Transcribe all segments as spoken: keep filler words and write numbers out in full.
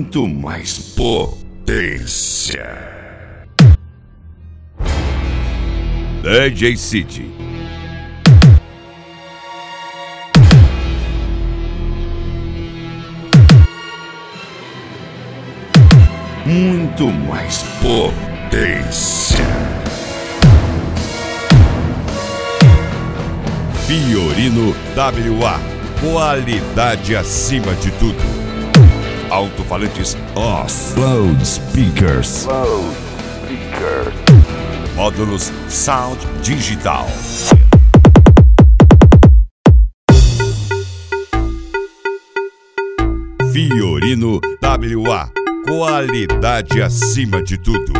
muito mais potência. D J City. Muito mais potência. Fiorino W A. Qualidade acima de tudo. Alto-falantes Oz. Loud Speakers. Loud Speakers. Módulos Sound Digital. Fiorino W A. Qualidade acima de tudo.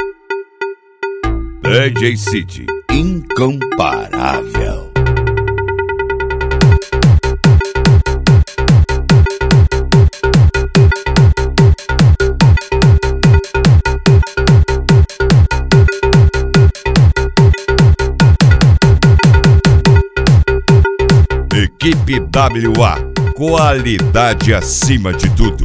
D J City. Incomparável. Equipe W A. Qualidade acima de tudo.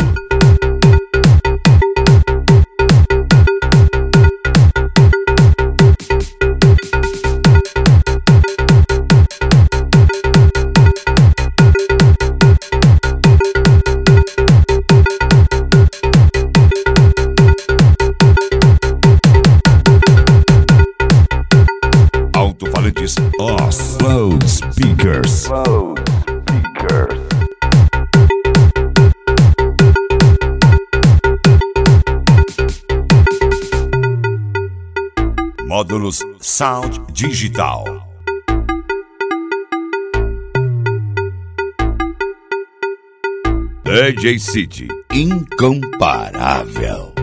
Alto-falantes Oz. Loud Speakers. Loud Speakers. Módulos Sound Digital. D J City. Incomparável.